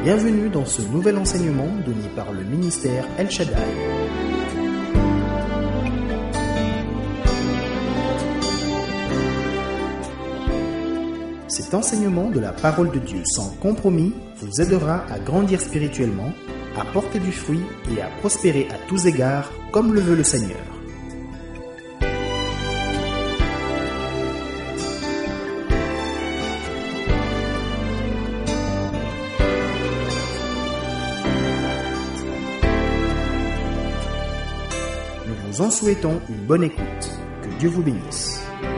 Bienvenue dans ce nouvel enseignement donné par le ministère El Shaddai. Cet enseignement de la parole de Dieu sans compromis vous aidera à grandir spirituellement, à porter du fruit et à prospérer à tous égards comme le veut le Seigneur. Nous vous en souhaitons une bonne écoute. Que Dieu vous bénisse.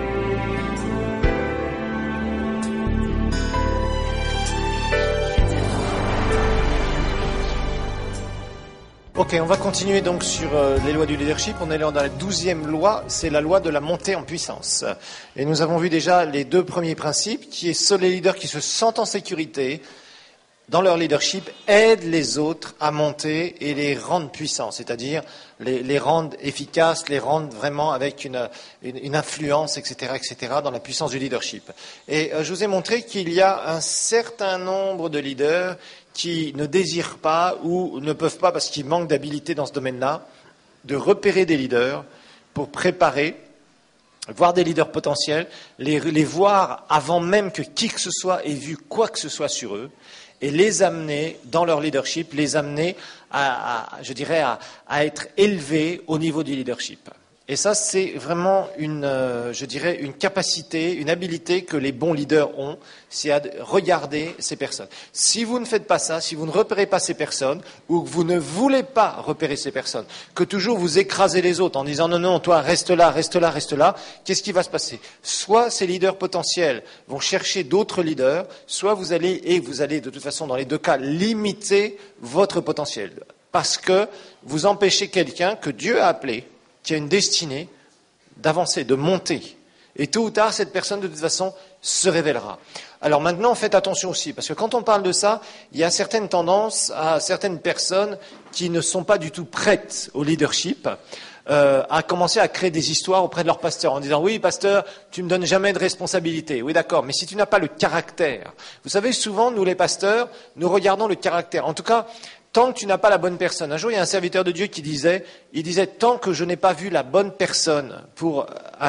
Ok, on va continuer donc sur les lois du leadership. On est là dans la 12e loi, c'est la loi de la montée en puissance. Et nous avons vu déjà les deux premiers principes, qui est seuls les leaders qui se sentent en sécurité dans leur leadership aident les autres à monter et les rendre puissants, c'est-à-dire les rendre efficaces, les rendre vraiment avec une influence, etc., dans la puissance du leadership. Et je vous ai montré qu'il y a un certain nombre de leaders qui ne désirent pas ou ne peuvent pas, parce qu'ils manquent d'habilité dans ce domaine-là, de repérer des leaders pour préparer, voir des leaders potentiels, les voir avant même que qui que ce soit ait vu quoi que ce soit sur eux, et les amener dans leur leadership, les amener à être élevés au niveau du leadership. Et ça, c'est vraiment une capacité, une habilité que les bons leaders ont, c'est à regarder ces personnes. Si vous ne faites pas ça, si vous ne repérez pas ces personnes, ou que vous ne voulez pas repérer ces personnes, que toujours vous écrasez les autres en disant non, toi, reste là, qu'est-ce qui va se passer? Soit ces leaders potentiels vont chercher d'autres leaders, soit vous allez de toute façon, dans les deux cas, limiter votre potentiel. Parce que vous empêchez quelqu'un que Dieu a appelé, qui a une destinée d'avancer, de monter. Et tôt ou tard, cette personne, de toute façon, se révélera. Alors maintenant, faites attention aussi, parce que quand on parle de ça, il y a certaines tendances à certaines personnes qui ne sont pas du tout prêtes au leadership, à commencer à créer des histoires auprès de leur pasteur, en disant « Oui, pasteur, tu me donnes jamais de responsabilité. » Oui, d'accord, mais si tu n'as pas le caractère. Vous savez, souvent, nous les pasteurs, nous regardons le caractère. En tout cas, tant que tu n'as pas la bonne personne. Un jour, il y a un serviteur de Dieu qui disait, tant que je n'ai pas vu la bonne personne pour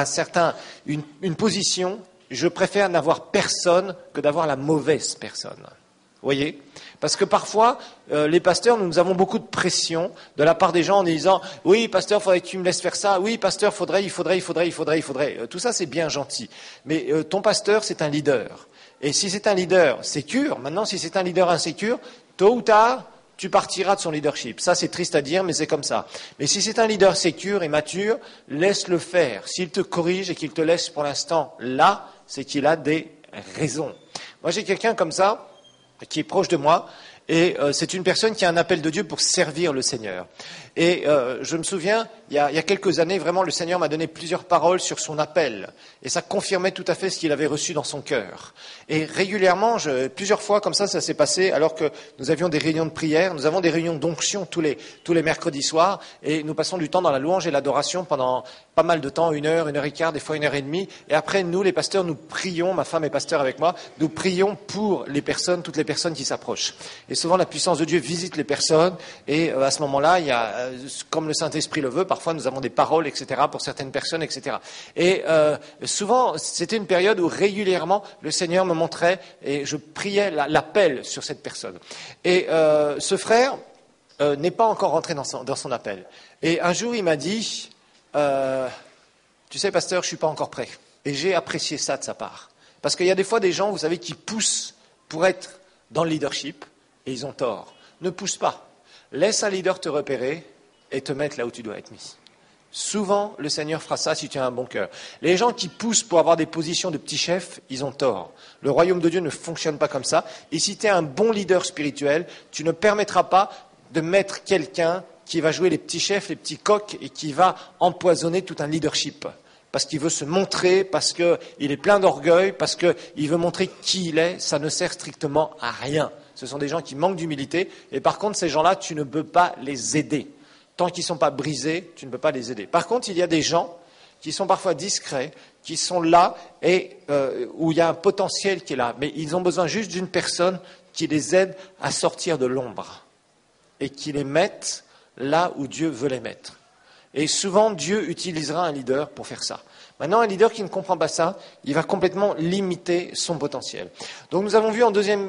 une position, je préfère n'avoir personne que d'avoir la mauvaise personne. Vous voyez? Parce que parfois, les pasteurs, nous avons beaucoup de pression de la part des gens en disant, oui, pasteur, faudrait que tu me laisses faire ça. Oui, pasteur, il faudrait. Tout ça, c'est bien gentil. Mais ton pasteur, c'est un leader. Et si c'est un leader sécure, maintenant, si c'est un leader insécure, tôt ou tard, tu partiras de son leadership. Ça, c'est triste à dire, mais c'est comme ça. Mais si c'est un leader sécure et mature, laisse-le faire. S'il te corrige et qu'il te laisse pour l'instant là, c'est qu'il a des raisons. Moi, j'ai quelqu'un comme ça, qui est proche de moi, et c'est une personne qui a un appel de Dieu pour servir le Seigneur. Et je me souviens, il y a quelques années, vraiment, le Seigneur m'a donné plusieurs paroles sur son appel. Et ça confirmait tout à fait ce qu'il avait reçu dans son cœur. Et régulièrement, plusieurs fois comme ça s'est passé, alors que nous avions des réunions de prière, nous avons des réunions d'onction tous les mercredis soirs, et nous passons du temps dans la louange et l'adoration pendant pas mal de temps, 1 heure, 1 heure et quart, des fois 1 heure et demie. Et après, nous, les pasteurs, nous prions, ma femme est pasteur avec moi, nous prions pour les personnes, toutes les personnes qui s'approchent. Et souvent, la puissance de Dieu visite les personnes, et à ce moment-là, il y a, comme le Saint-Esprit le veut, parfois nous avons des paroles, etc., pour certaines personnes, etc. Et souvent, c'était une période où régulièrement, le Seigneur me montrait, et je priais l'appel sur cette personne. Et ce frère n'est pas encore rentré dans son appel. Et un jour, il m'a dit, tu sais, pasteur, je suis pas encore prêt. Et j'ai apprécié ça de sa part. Parce qu'il y a des fois des gens, vous savez, qui poussent pour être dans le leadership, et ils ont tort. Ne pousse pas. Laisse un leader te repérer et te mettre là où tu dois être mis. Souvent, le Seigneur fera ça si tu as un bon cœur. Les gens qui poussent pour avoir des positions de petits chefs, ils ont tort. Le royaume de Dieu ne fonctionne pas comme ça. Et si tu es un bon leader spirituel, tu ne permettras pas de mettre quelqu'un qui va jouer les petits chefs, les petits coqs, et qui va empoisonner tout un leadership. Parce qu'il veut se montrer, parce qu'il est plein d'orgueil, parce qu'il veut montrer qui il est, ça ne sert strictement à rien. Ce sont des gens qui manquent d'humilité, et par contre, ces gens-là, tu ne peux pas les aider. Tant qu'ils ne sont pas brisés, tu ne peux pas les aider. Par contre, il y a des gens qui sont parfois discrets, qui sont là et où il y a un potentiel qui est là. Mais ils ont besoin juste d'une personne qui les aide à sortir de l'ombre et qui les mette là où Dieu veut les mettre. Et souvent, Dieu utilisera un leader pour faire ça. Maintenant, un leader qui ne comprend pas ça, il va complètement limiter son potentiel. Donc nous avons vu en deuxième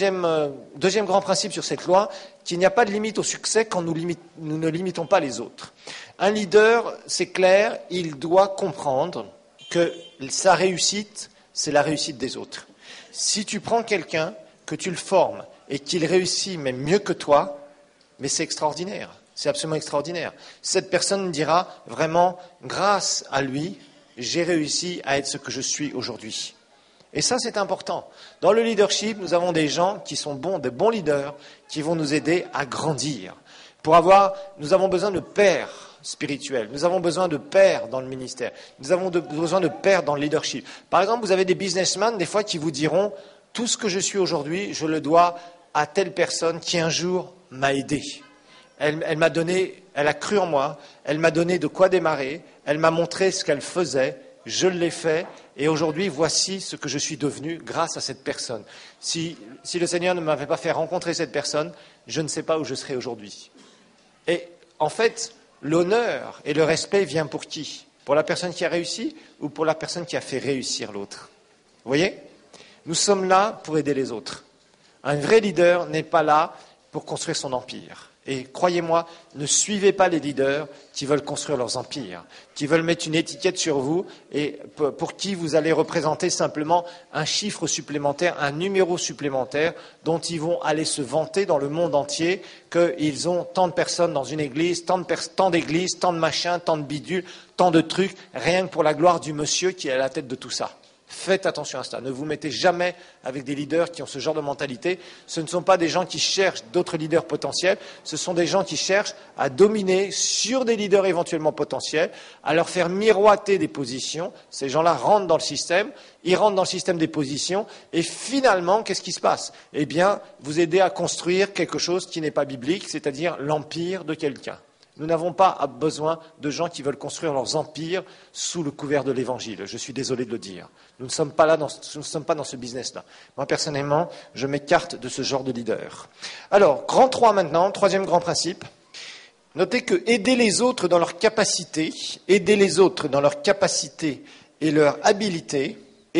grand principe sur cette loi qu'il n'y a pas de limite au succès quand nous ne limitons pas les autres. Un leader, c'est clair, il doit comprendre que sa réussite, c'est la réussite des autres. Si tu prends quelqu'un, que tu le formes et qu'il réussit même mieux que toi, mais c'est extraordinaire. C'est absolument extraordinaire. Cette personne dira vraiment, grâce à lui, j'ai réussi à être ce que je suis aujourd'hui. Et ça, c'est important. Dans le leadership, nous avons des gens qui sont bons, des bons leaders, qui vont nous aider à grandir. Nous avons besoin de pères spirituels. Nous avons besoin de pères dans le ministère. Nous avons besoin de pères dans le leadership. Par exemple, vous avez des businessmen, des fois, qui vous diront, tout ce que je suis aujourd'hui, je le dois à telle personne qui un jour m'a aidé. Elle m'a donné, elle a cru en moi, elle m'a donné de quoi démarrer, elle m'a montré ce qu'elle faisait, je l'ai fait, et aujourd'hui, voici ce que je suis devenu grâce à cette personne. Si le Seigneur ne m'avait pas fait rencontrer cette personne, je ne sais pas où je serais aujourd'hui. Et en fait, l'honneur et le respect vient pour qui? Pour la personne qui a réussi ou pour la personne qui a fait réussir l'autre? Vous voyez? Nous sommes là pour aider les autres. Un vrai leader n'est pas là pour construire son empire. Et croyez-moi, ne suivez pas les leaders qui veulent construire leurs empires, qui veulent mettre une étiquette sur vous et pour qui vous allez représenter simplement un chiffre supplémentaire, un numéro supplémentaire dont ils vont aller se vanter dans le monde entier qu'ils ont tant de personnes dans une église, tant d'églises, tant de machins, tant de bidules, tant de trucs, rien que pour la gloire du monsieur qui est à la tête de tout ça. Faites attention à ça. Ne vous mettez jamais avec des leaders qui ont ce genre de mentalité. Ce ne sont pas des gens qui cherchent d'autres leaders potentiels. Ce sont des gens qui cherchent à dominer sur des leaders éventuellement potentiels, à leur faire miroiter des positions. Ces gens-là rentrent dans le système. Ils rentrent dans le système des positions. Et finalement, qu'est-ce qui se passe? Eh bien, vous aidez à construire quelque chose qui n'est pas biblique, c'est-à-dire l'empire de quelqu'un. Nous n'avons pas besoin de gens qui veulent construire leurs empires sous le couvert de l'Évangile. Je suis désolé de le dire. Nous ne sommes pas dans ce business-là. Moi, personnellement, je m'écarte de ce genre de leader. Alors, grand 3 maintenant, troisième grand principe. Notez que aider les autres dans leur capacité et leur habilité,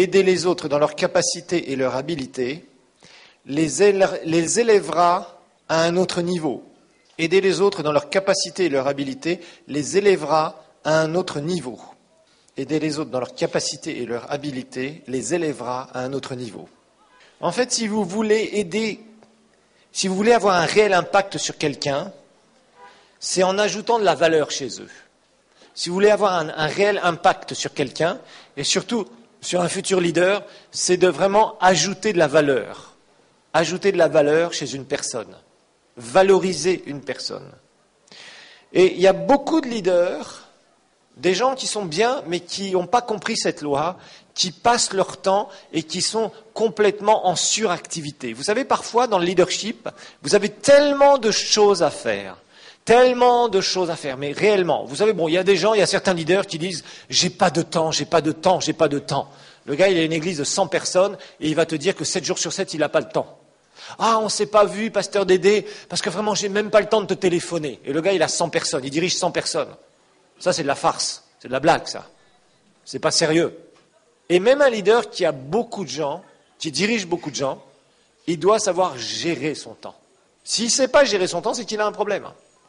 les élèvera à un autre niveau. Aider les autres dans leur capacité et leur habilité les élèvera à un autre niveau. Aider les autres dans leur capacité et leur habilité les élèvera à un autre niveau. En fait, si vous voulez avoir un réel impact sur quelqu'un, c'est en ajoutant de la valeur chez eux. Si vous voulez avoir un réel impact sur quelqu'un, et surtout sur un futur leader, c'est de vraiment ajouter de la valeur. Ajouter de la valeur chez une personne. Valoriser une personne. Et il y a beaucoup de leaders, des gens qui sont bien, mais qui n'ont pas compris cette loi, qui passent leur temps et qui sont complètement en suractivité. Vous savez, parfois, dans le leadership, vous avez tellement de choses à faire, mais réellement. Vous savez, il y a certains leaders qui disent « j'ai pas de temps ». Le gars, il a une église de 100 personnes et il va te dire que 7 jours sur 7, il n'a pas le temps. Ah, on ne s'est pas vu, pasteur Dédé, parce que vraiment, j'ai même pas le temps de te téléphoner. Et le gars, il a 100 personnes, il dirige 100 personnes. Ça, c'est de la farce, c'est de la blague, ça. C'est pas sérieux. Et même un leader qui a beaucoup de gens, qui dirige beaucoup de gens, il doit savoir gérer son temps. S'il ne sait pas gérer son temps, c'est qu'il a un problème.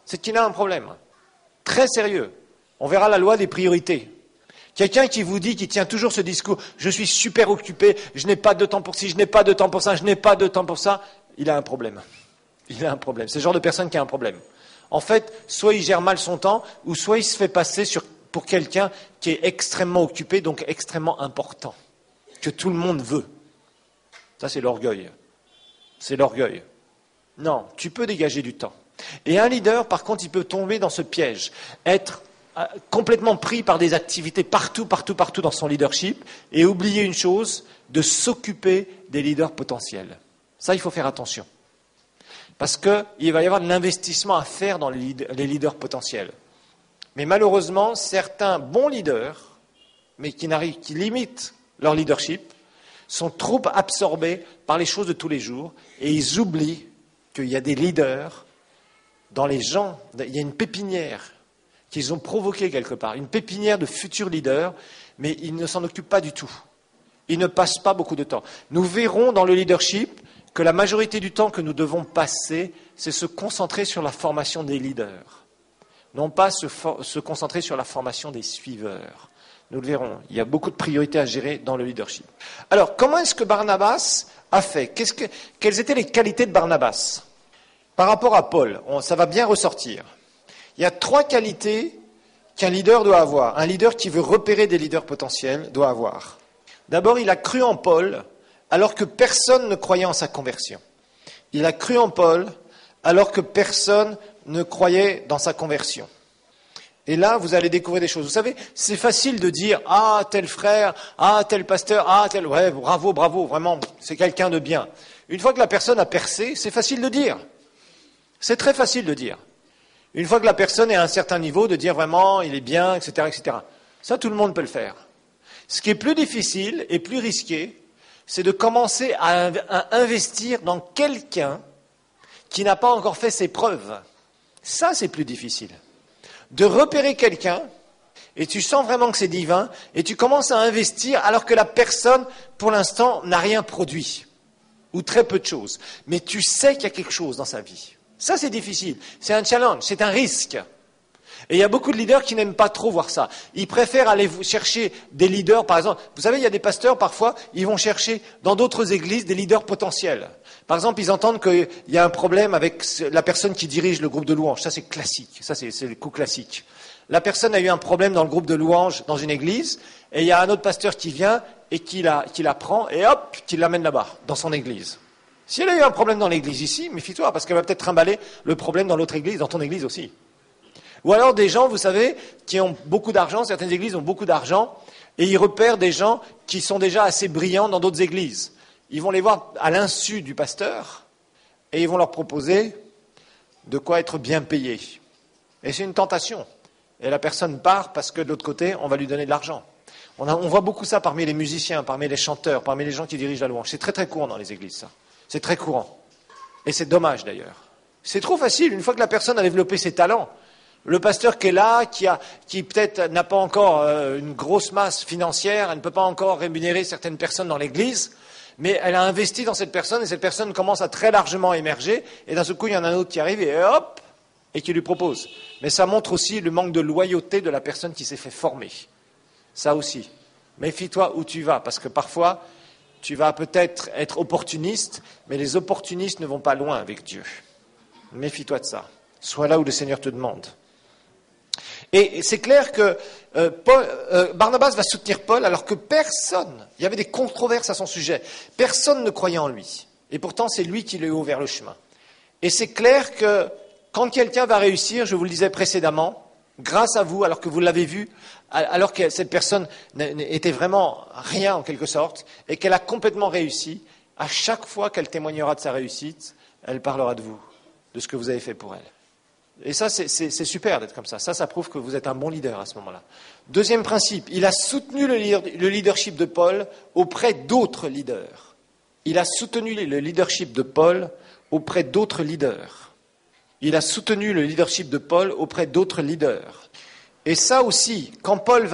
Très sérieux. On verra la loi des priorités. Quelqu'un qui vous dit, qui tient toujours ce discours, je suis super occupé, je n'ai pas de temps pour ci, je n'ai pas de temps pour ça, je n'ai pas de temps pour ça, il a un problème. C'est le genre de personne qui a un problème. En fait, soit il gère mal son temps, ou soit il se fait passer pour quelqu'un qui est extrêmement occupé, donc extrêmement important, que tout le monde veut. Ça, c'est l'orgueil. Non, tu peux dégager du temps. Et un leader, par contre, il peut tomber dans ce piège, être complètement pris par des activités partout dans son leadership et oublier une chose, de s'occuper des leaders potentiels. Ça, il faut faire attention. Parce qu'il va y avoir de l'investissement à faire dans les leaders potentiels. Mais malheureusement, certains bons leaders, mais qui limitent leur leadership, sont trop absorbés par les choses de tous les jours et ils oublient qu'il y a des leaders dans les gens, il y a une pépinière qu'ils ont provoquée quelque part, une pépinière de futurs leaders, mais ils ne s'en occupent pas du tout. Ils ne passent pas beaucoup de temps. Nous verrons dans le leadership que la majorité du temps que nous devons passer, c'est se concentrer sur la formation des leaders, non pas se concentrer sur la formation des suiveurs. Nous le verrons, il y a beaucoup de priorités à gérer dans le leadership. Alors, comment est-ce que Barnabas a fait? Quelles étaient les qualités de Barnabas par rapport à Paul? Ça va bien ressortir. Il y a 3 qualités qu'un leader doit avoir. Un leader qui veut repérer des leaders potentiels doit avoir. D'abord, il a cru en Paul alors que personne ne croyait en sa conversion. Il a cru en Paul alors que personne ne croyait dans sa conversion. Et là, vous allez découvrir des choses. Vous savez, c'est facile de dire « Ah, tel frère, ah, tel pasteur, ah, tel... Ouais, bravo, bravo, vraiment, c'est quelqu'un de bien. » Une fois que la personne a percé, c'est facile de dire. C'est très facile de dire. Une fois que la personne est à un certain niveau, de dire vraiment « Il est bien, etc., etc. » Ça, tout le monde peut le faire. Ce qui est plus difficile et plus risqué, c'est de commencer à investir dans quelqu'un qui n'a pas encore fait ses preuves. Ça, c'est plus difficile. De repérer quelqu'un, et tu sens vraiment que c'est divin, et tu commences à investir alors que la personne, pour l'instant, n'a rien produit, ou très peu de choses. Mais tu sais qu'il y a quelque chose dans sa vie. Ça, c'est difficile. C'est un challenge, c'est un risque. Et il y a beaucoup de leaders qui n'aiment pas trop voir ça. Ils préfèrent aller chercher des leaders, par exemple. Vous savez, il y a des pasteurs, parfois, ils vont chercher dans d'autres églises des leaders potentiels. Par exemple, ils entendent qu'il y a un problème avec la personne qui dirige le groupe de louanges. Ça, c'est classique. Ça, c'est le coup classique. La personne a eu un problème dans le groupe de louanges dans une église, et il y a un autre pasteur qui vient et qui la prend, et hop, qui l'amène là-bas, dans son église. Si elle a eu un problème dans l'église ici, méfie-toi, parce qu'elle va peut-être trimballer le problème dans l'autre église, dans ton église aussi. Ou alors des gens, vous savez, qui ont beaucoup d'argent, certaines églises ont beaucoup d'argent, et ils repèrent des gens qui sont déjà assez brillants dans d'autres églises. Ils vont les voir à l'insu du pasteur, et ils vont leur proposer de quoi être bien payé. Et c'est une tentation. Et la personne part parce que de l'autre côté, on va lui donner de l'argent. On voit beaucoup ça parmi les musiciens, parmi les chanteurs, parmi les gens qui dirigent la louange. C'est très très courant dans les églises, ça. C'est très courant. Et c'est dommage d'ailleurs. C'est trop facile, une fois que la personne a développé ses talents. Le pasteur qui est là, qui peut-être n'a pas encore une grosse masse financière, elle ne peut pas encore rémunérer certaines personnes dans l'église, mais elle a investi dans cette personne et cette personne commence à très largement émerger et d'un seul coup il y en a un autre qui arrive et hop, et qui lui propose. Mais ça montre aussi le manque de loyauté de la personne qui s'est fait former. Ça aussi. Méfie-toi où tu vas, parce que parfois tu vas peut-être être opportuniste, mais les opportunistes ne vont pas loin avec Dieu. Méfie-toi de ça. Sois là où le Seigneur te demande. Et c'est clair que Barnabas va soutenir Paul alors que personne, il y avait des controverses à son sujet, personne ne croyait en lui. Et pourtant, c'est lui qui lui a ouvert le chemin. Et c'est clair que quand quelqu'un va réussir, je vous le disais précédemment, grâce à vous, alors que vous l'avez vu, alors que cette personne n'était vraiment rien en quelque sorte, et qu'elle a complètement réussi, à chaque fois qu'elle témoignera de sa réussite, elle parlera de vous, de ce que vous avez fait pour elle. Et ça, c'est super d'être comme ça. Ça prouve que vous êtes un bon leader à ce moment-là. Deuxième principe, il a soutenu le leadership de Paul auprès d'autres leaders. Il a soutenu le leadership de Paul auprès d'autres leaders. Il a soutenu le leadership de Paul auprès d'autres leaders. Et ça aussi, quand Paul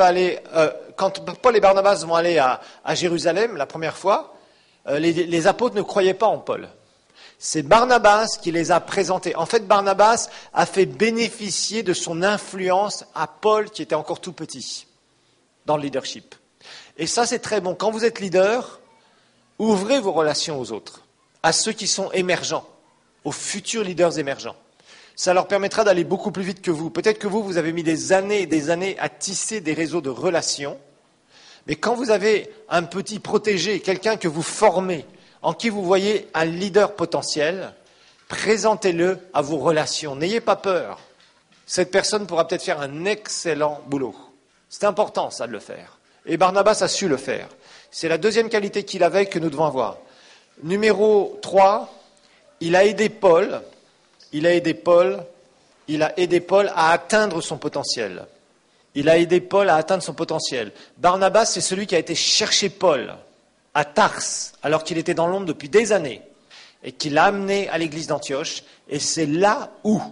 et Barnabas vont aller à Jérusalem la première fois, les apôtres ne croyaient pas en Paul. C'est Barnabas qui les a présentés. En fait, Barnabas a fait bénéficier de son influence à Paul qui était encore tout petit dans le leadership. Et ça, c'est très bon. Quand vous êtes leader, ouvrez vos relations aux autres, à ceux qui sont émergents, aux futurs leaders émergents. Ça leur permettra d'aller beaucoup plus vite que vous. Peut-être que vous avez mis des années et des années à tisser des réseaux de relations, mais quand vous avez un petit protégé, quelqu'un que vous formez, en qui vous voyez un leader potentiel, présentez-le à vos relations. N'ayez pas peur. Cette personne pourra peut-être faire un excellent boulot. C'est important, ça, de le faire. Et Barnabas a su le faire. C'est la deuxième qualité qu'il avait que nous devons avoir. Numéro 3, il a aidé Paul il a aidé Paul à atteindre son potentiel. Il a aidé Paul à atteindre son potentiel. Barnabas, c'est celui qui a été chercher Paul à Tars, alors qu'il était dans l'ombre depuis des années, et qui l'a amené à l'église d'Antioche. Et c'est là où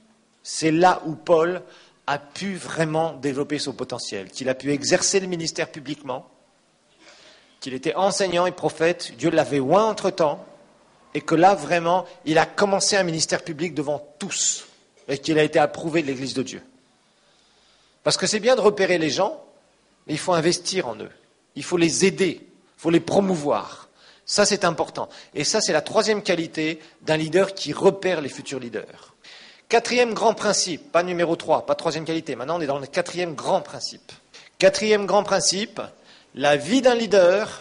Paul a pu vraiment développer son potentiel, qu'il a pu exercer le ministère publiquement, qu'il était enseignant et prophète, Dieu l'avait oint entre-temps, et que là, vraiment, il a commencé un ministère public devant tous, et qu'il a été approuvé de l'église de Dieu. Parce que c'est bien de repérer les gens, mais il faut investir en eux. Il faut les aider, il faut les promouvoir. Ça, c'est important. Et ça, c'est la troisième qualité d'un leader qui repère les futurs leaders. Quatrième grand principe, pas numéro 3, pas troisième qualité. Maintenant, on est dans le quatrième grand principe. Quatrième grand principe, la vie d'un leader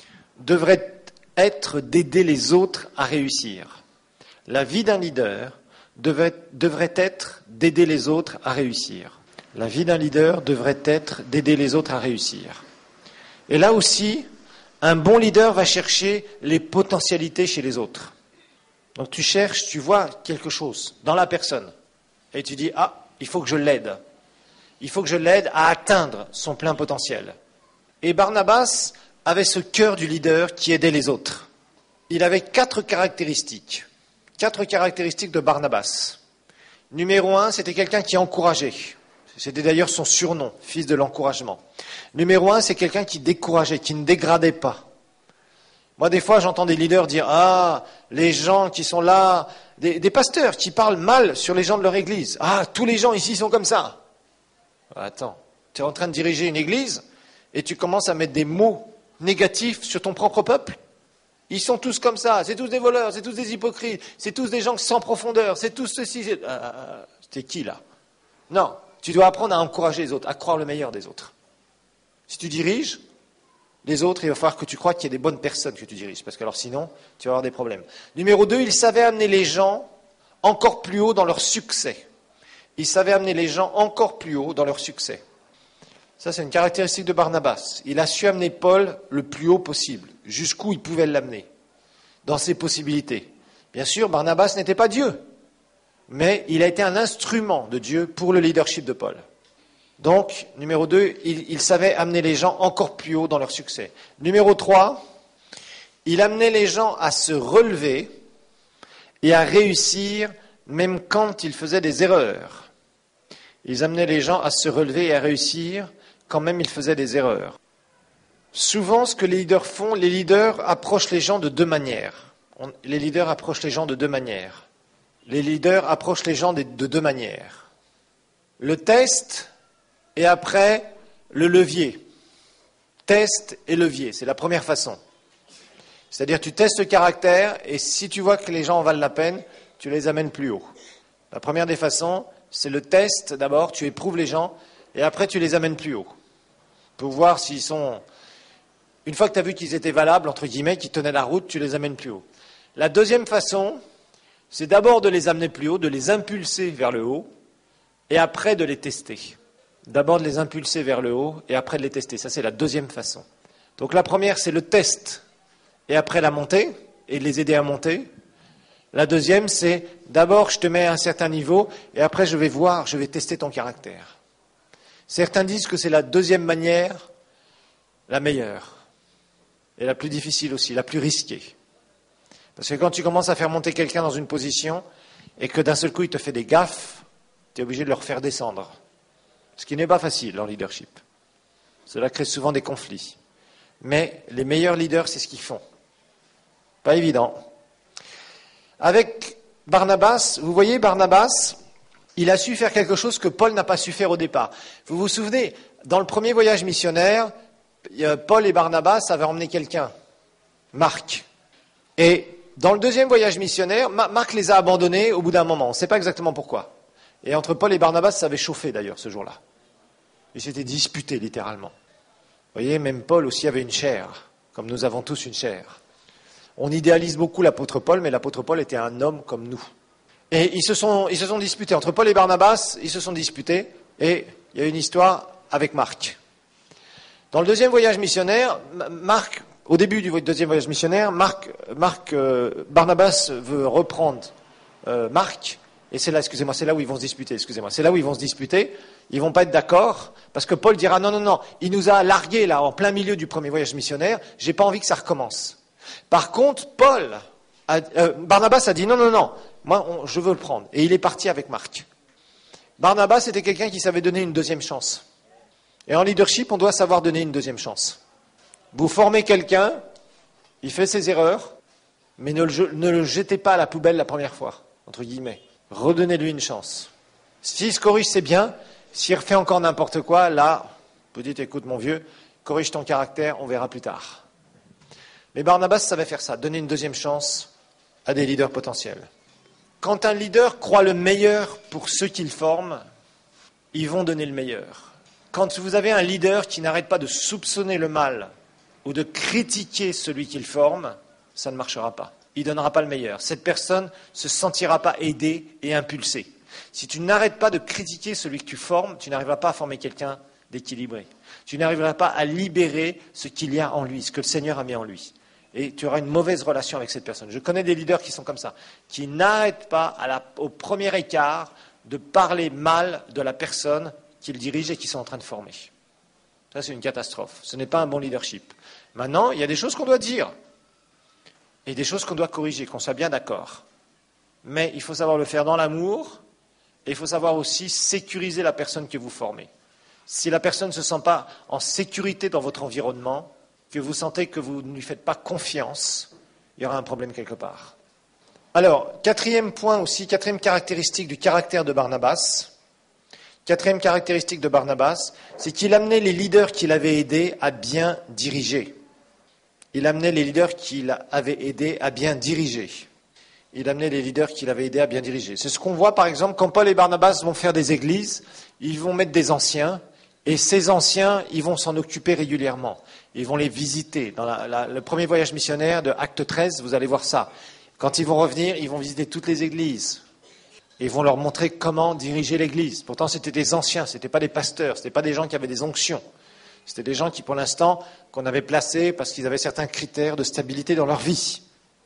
devrait être d'aider les autres à réussir. La vie d'un leader devrait être d'aider les autres à réussir. La vie d'un leader devrait être d'aider les autres à réussir. Et là aussi, un bon leader va chercher les potentialités chez les autres. Donc tu cherches, tu vois quelque chose dans la personne. Et tu dis, il faut que je l'aide. Il faut que je l'aide à atteindre son plein potentiel. Et Barnabas avait ce cœur du leader qui aidait les autres. Il avait 4 caractéristiques. 4 caractéristiques de Barnabas. Numéro 1, c'était quelqu'un qui encourageait. C'était d'ailleurs son surnom, fils de l'encouragement. Numéro 1, c'est quelqu'un qui décourageait, qui ne dégradait pas. Moi, des fois, j'entends des leaders dire « les gens qui sont là, des pasteurs qui parlent mal sur les gens de leur église. Tous les gens ici sont comme ça. » Attends, tu es en train de diriger une église et tu commences à mettre des mots négatifs sur ton propre peuple. Ils sont tous comme ça, c'est tous des voleurs, c'est tous des hypocrites, c'est tous des gens sans profondeur, c'est tous ceci. T'es qui là? Non, tu dois apprendre à encourager les autres, à croire le meilleur des autres. Si tu diriges les autres, il va falloir que tu crois qu'il y a des bonnes personnes que tu diriges, parce que alors sinon, tu vas avoir des problèmes. Numéro 2, il savait amener les gens encore plus haut dans leur succès. Il savait amener les gens encore plus haut dans leur succès. Ça, c'est une caractéristique de Barnabas. Il a su amener Paul le plus haut possible, jusqu'où il pouvait l'amener, dans ses possibilités. Bien sûr, Barnabas n'était pas Dieu, mais il a été un instrument de Dieu pour le leadership de Paul. Donc, numéro 2, il savait amener les gens encore plus haut dans leur succès. Numéro 3, il amenait les gens à se relever et à réussir même quand ils faisaient des erreurs. Ils amenaient les gens à se relever et à réussir quand même ils faisaient des erreurs. Souvent, ce que les leaders font, les leaders approchent les gens de 2 manières. Les leaders approchent les gens de 2 manières. Les leaders approchent les gens de 2 manières. Le test et après le levier. Test et levier, c'est la première façon. C'est-à-dire tu testes le caractère et si tu vois que les gens en valent la peine, tu les amènes plus haut. La première des façons, c'est le test d'abord, tu éprouves les gens et après tu les amènes plus haut. Pour voir s'ils sont... Une fois que tu as vu qu'ils étaient valables, entre guillemets, qu'ils tenaient la route, tu les amènes plus haut. La deuxième façon, c'est d'abord de les amener plus haut, de les impulser vers le haut et après de les tester. D'abord de les impulser vers le haut et après de les tester. Ça, c'est la deuxième façon. Donc la première, c'est le test et après la montée et de les aider à monter. La deuxième, c'est d'abord je te mets à un certain niveau et après je vais voir, je vais tester ton caractère. Certains disent que c'est la deuxième manière la meilleure et la plus difficile aussi, la plus risquée. Parce que quand tu commences à faire monter quelqu'un dans une position et que d'un seul coup il te fait des gaffes, tu es obligé de le refaire descendre. Ce qui n'est pas facile en leadership. Cela crée souvent des conflits. Mais les meilleurs leaders, c'est ce qu'ils font. Pas évident. Avec Barnabas, vous voyez, Barnabas, il a su faire quelque chose que Paul n'a pas su faire au départ. Vous vous souvenez, dans le premier voyage missionnaire, Paul et Barnabas avaient emmené quelqu'un, Marc. Et dans le deuxième voyage missionnaire, Marc les a abandonnés au bout d'un moment. On ne sait pas exactement pourquoi. Et entre Paul et Barnabas, ça avait chauffé d'ailleurs ce jour-là. Ils s'étaient disputés littéralement. Vous voyez, même Paul aussi avait une chair, comme nous avons tous une chair. On idéalise beaucoup l'apôtre Paul, mais l'apôtre Paul était un homme comme nous. Et ils se sont disputés. Entre Paul et Barnabas, ils se sont disputés. Et il y a une histoire avec Marc. Dans le deuxième voyage missionnaire, au début du deuxième voyage missionnaire, Barnabas veut reprendre Marc Et c'est là, c'est là où ils vont se disputer, c'est là où ils vont se disputer, ils vont pas être d'accord, parce que Paul dira, non, il nous a largués là, en plein milieu du premier voyage missionnaire, j'ai pas envie que ça recommence. Par contre, Barnabas a dit, non, moi, je veux le prendre. Et il est parti avec Marc. Barnabas était quelqu'un qui savait donner une deuxième chance. Et en leadership, on doit savoir donner une deuxième chance. Vous formez quelqu'un, il fait ses erreurs, mais ne le jetez pas à la poubelle la première fois, entre guillemets. Redonnez-lui une chance. S'il se corrige, c'est bien. S'il refait encore n'importe quoi, là, vous dites, écoute mon vieux, corrige ton caractère, on verra plus tard. Mais Barnabas savait faire ça, donner une deuxième chance à des leaders potentiels. Quand un leader croit le meilleur pour ceux qu'il forme, ils vont donner le meilleur. Quand vous avez un leader qui n'arrête pas de soupçonner le mal ou de critiquer celui qu'il forme, ça ne marchera pas. Il ne donnera pas le meilleur. Cette personne ne se sentira pas aidée et impulsée. Si tu n'arrêtes pas de critiquer celui que tu formes, tu n'arriveras pas à former quelqu'un d'équilibré. Tu n'arriveras pas à libérer ce qu'il y a en lui, ce que le Seigneur a mis en lui. Et tu auras une mauvaise relation avec cette personne. Je connais des leaders qui sont comme ça, qui n'arrêtent pas au premier écart de parler mal de la personne qu'ils dirigent et qu'ils sont en train de former. Ça, c'est une catastrophe. Ce n'est pas un bon leadership. Maintenant, il y a des choses qu'on doit dire et des choses qu'on doit corriger, qu'on soit bien d'accord. Mais il faut savoir le faire dans l'amour et il faut savoir aussi sécuriser la personne que vous formez. Si la personne ne se sent pas en sécurité dans votre environnement, que vous sentez que vous ne lui faites pas confiance, il y aura un problème quelque part. Alors, quatrième caractéristique du caractère de Barnabas. Quatrième caractéristique de Barnabas, c'est qu'il amenait les leaders qu'il avait aidés à bien diriger. Il amenait les leaders qu'il avait aidés à bien diriger. C'est ce qu'on voit par exemple quand Paul et Barnabas vont faire des églises, ils vont mettre des anciens, et ces anciens, ils vont s'en occuper régulièrement. Ils vont les visiter. Dans le premier voyage missionnaire de Acte 13, vous allez voir ça. Quand ils vont revenir, ils vont visiter toutes les églises. Ils vont leur montrer comment diriger l'église. Pourtant, c'était des anciens, ce n'étaient pas des pasteurs, ce n'étaient pas des gens qui avaient des onctions. C'était des gens qui, pour l'instant, qu'on avait placés parce qu'ils avaient certains critères de stabilité dans leur vie.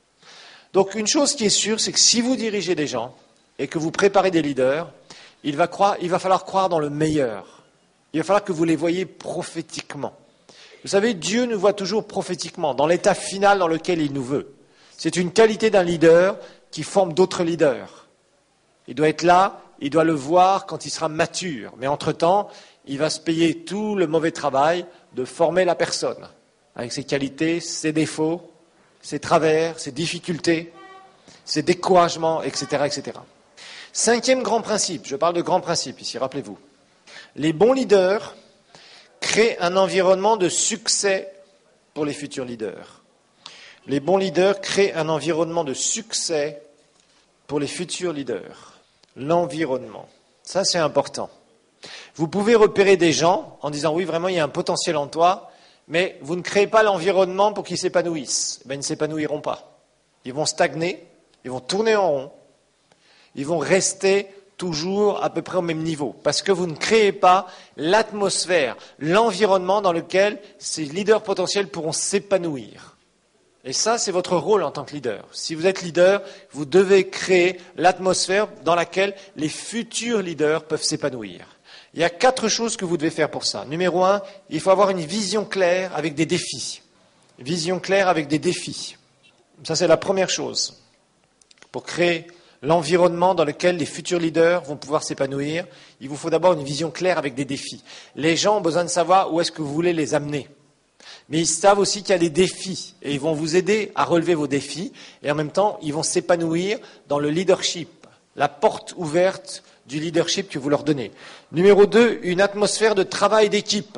Donc, une chose qui est sûre, c'est que si vous dirigez des gens et que vous préparez des leaders, il va falloir croire dans le meilleur. Il va falloir que vous les voyez prophétiquement. Vous savez, Dieu nous voit toujours prophétiquement, dans l'état final dans lequel il nous veut. C'est une qualité d'un leader qui forme d'autres leaders. Il doit être là, il doit le voir quand il sera mature. Mais entre-temps, il va se payer tout le mauvais travail de former la personne, avec ses qualités, ses défauts, ses travers, ses difficultés, ses découragements, etc., etc. Cinquième grand principe, je parle de grand principe ici, rappelez-vous. Les bons leaders créent un environnement de succès pour les futurs leaders. Les bons leaders créent un environnement de succès pour les futurs leaders. L'environnement, ça c'est important. Vous pouvez repérer des gens en disant oui, vraiment il y a un potentiel en toi, mais vous ne créez pas l'environnement pour qu'ils s'épanouissent. Ils ne s'épanouiront pas. Ils vont stagner, ils vont tourner en rond, ils vont rester toujours à peu près au même niveau, parce que vous ne créez pas l'atmosphère, l'environnement dans lequel ces leaders potentiels pourront s'épanouir. Et ça, c'est votre rôle en tant que leader. Si vous êtes leader, vous devez créer l'atmosphère dans laquelle les futurs leaders peuvent s'épanouir. Il y a 4 choses que vous devez faire pour ça. Numéro 1, il faut avoir une vision claire avec des défis. Vision claire avec des défis. Ça, c'est la première chose. Pour créer l'environnement dans lequel les futurs leaders vont pouvoir s'épanouir, il vous faut d'abord une vision claire avec des défis. Les gens ont besoin de savoir où est-ce que vous voulez les amener. Mais ils savent aussi qu'il y a des défis et ils vont vous aider à relever vos défis et en même temps, ils vont s'épanouir dans le leadership, la porte ouverte du leadership que vous leur donnez. Numéro 2, une atmosphère de travail d'équipe.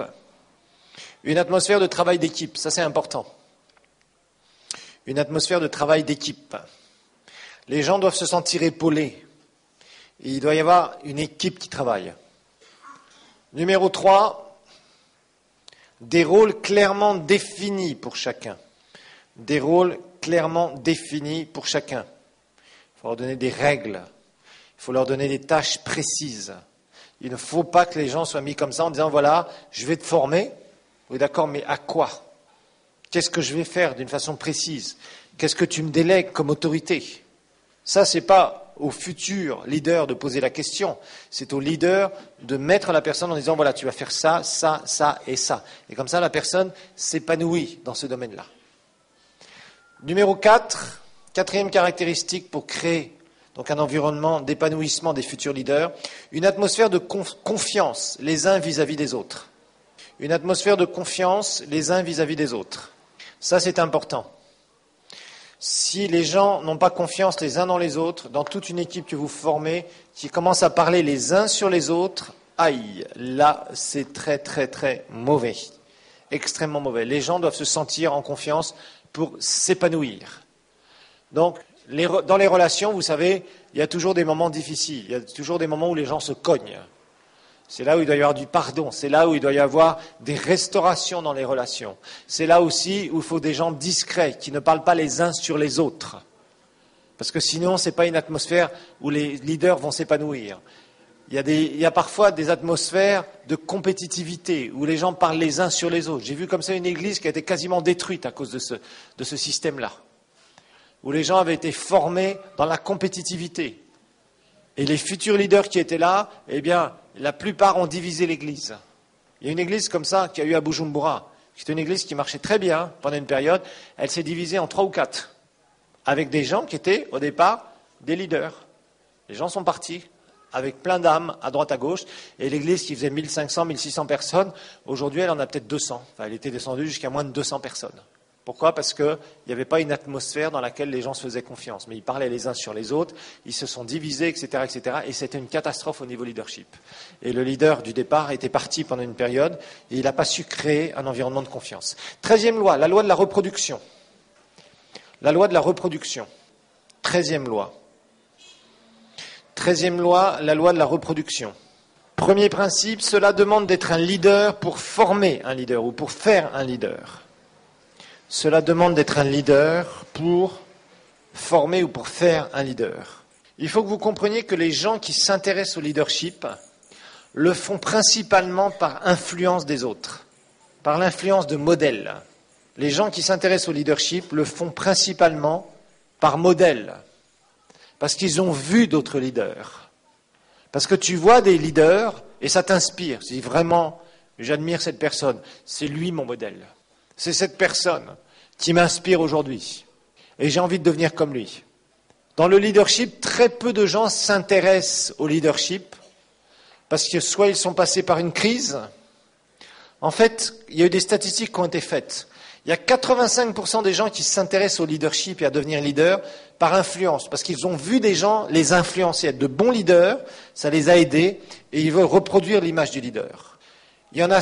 Une atmosphère de travail d'équipe, ça c'est important. Une atmosphère de travail d'équipe. Les gens doivent se sentir épaulés. Et il doit y avoir une équipe qui travaille. Numéro 3, des rôles clairement définis pour chacun. Des rôles clairement définis pour chacun. Il faut leur donner des règles. Il faut leur donner des tâches précises. Il ne faut pas que les gens soient mis comme ça en disant, voilà, je vais te former. Oui, d'accord, mais à quoi? Qu'est-ce que je vais faire d'une façon précise? Qu'est-ce que tu me délègues comme autorité? Ça, c'est pas au futur leader de poser la question, c'est au leader de mettre la personne en disant, voilà, tu vas faire ça, ça, ça et ça. Et comme ça, la personne s'épanouit dans ce domaine-là. Numéro 4, quatrième caractéristique pour créer donc un environnement d'épanouissement des futurs leaders, une atmosphère de confiance les uns vis-à-vis des autres. Une atmosphère de confiance les uns vis-à-vis des autres. Ça, c'est important. Si les gens n'ont pas confiance les uns dans les autres, dans toute une équipe que vous formez, qui commence à parler les uns sur les autres, aïe, là, c'est très, très, très mauvais. Extrêmement mauvais. Les gens doivent se sentir en confiance pour s'épanouir. Donc, dans les relations, vous savez, il y a toujours des moments difficiles. Il y a toujours des moments où les gens se cognent. C'est là où il doit y avoir du pardon. C'est là où il doit y avoir des restaurations dans les relations. C'est là aussi où il faut des gens discrets, qui ne parlent pas les uns sur les autres. Parce que sinon, ce n'est pas une atmosphère où les leaders vont s'épanouir. Il y a parfois des atmosphères de compétitivité, où les gens parlent les uns sur les autres. J'ai vu comme ça une église qui a été quasiment détruite à cause de ce système-là. Où les gens avaient été formés dans la compétitivité. Et les futurs leaders qui étaient là, eh bien, la plupart ont divisé l'église. Il y a une église comme ça qui a eu à Bujumbura. C'était une église qui marchait très bien pendant une période. Elle s'est divisée en 3 ou 4. Avec des gens qui étaient, au départ, des leaders. Les gens sont partis avec plein d'âmes à droite à gauche. Et l'église qui faisait 1500, 1600 personnes, aujourd'hui, elle en a peut-être 200. Enfin, elle était descendue jusqu'à moins de 200 personnes. Pourquoi ? Parce qu'il n'y avait pas une atmosphère dans laquelle les gens se faisaient confiance. Mais ils parlaient les uns sur les autres, ils se sont divisés, etc., etc. Et c'était une catastrophe au niveau leadership. Et le leader du départ était parti pendant une période et il n'a pas su créer un environnement de confiance. 13e loi, la loi de la reproduction. La loi de la reproduction. 13e loi. 13e loi, la loi de la reproduction. Premier principe, cela demande d'être un leader pour former un leader ou pour faire un leader. Cela demande d'être un leader pour former ou pour faire un leader. Il faut que vous compreniez que les gens qui s'intéressent au leadership le font principalement par influence des autres, par l'influence de modèles. Les gens qui s'intéressent au leadership le font principalement par modèle, parce qu'ils ont vu d'autres leaders. Parce que tu vois des leaders et ça t'inspire. Tu dis vraiment, j'admire cette personne, c'est lui mon modèle. C'est cette personne qui m'inspire aujourd'hui. Et j'ai envie de devenir comme lui. Dans le leadership, très peu de gens s'intéressent au leadership parce que soit ils sont passés par une crise. En fait, il y a eu des statistiques qui ont été faites. Il y a 85% des gens qui s'intéressent au leadership et à devenir leader par influence, parce qu'ils ont vu des gens les influencer, être de bons leaders, ça les a aidés et ils veulent reproduire l'image du leader. Il y en a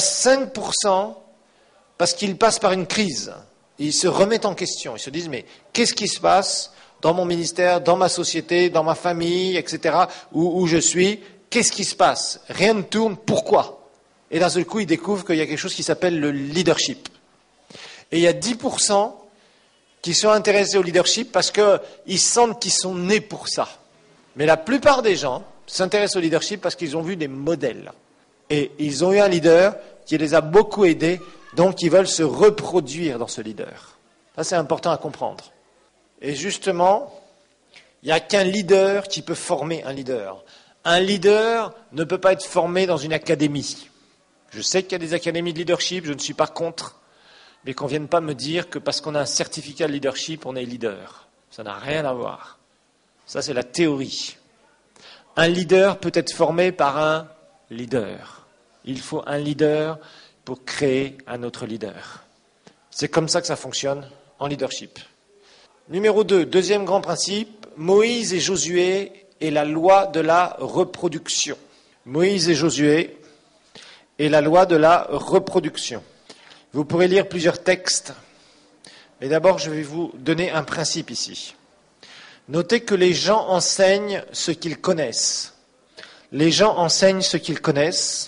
5% parce qu'ils passent par une crise. Ils se remettent en question. Ils se disent, mais qu'est-ce qui se passe dans mon ministère, dans ma société, dans ma famille, etc., où je suis? Qu'est-ce qui se passe? Rien ne tourne. Pourquoi? Et d'un seul coup, ils découvrent qu'il y a quelque chose qui s'appelle le leadership. Et il y a 10% qui sont intéressés au leadership parce qu'ils sentent qu'ils sont nés pour ça. Mais la plupart des gens s'intéressent au leadership parce qu'ils ont vu des modèles. Et ils ont eu un leader qui les a beaucoup aidés. Donc, ils veulent se reproduire dans ce leader. Ça, c'est important à comprendre. Et justement, il n'y a qu'un leader qui peut former un leader. Un leader ne peut pas être formé dans une académie. Je sais qu'il y a des académies de leadership, je ne suis pas contre, mais qu'on ne vienne pas me dire que parce qu'on a un certificat de leadership, on est leader. Ça n'a rien à voir. Ça, c'est la théorie. Un leader peut être formé par un leader. Il faut un leader pour créer un autre leader. C'est comme ça que ça fonctionne en leadership. Numéro 2, deuxième grand principe, Moïse et Josué et la loi de la reproduction. Moïse et Josué et la loi de la reproduction. Vous pourrez lire plusieurs textes, mais d'abord je vais vous donner un principe ici. Notez que les gens enseignent ce qu'ils connaissent. Les gens enseignent ce qu'ils connaissent,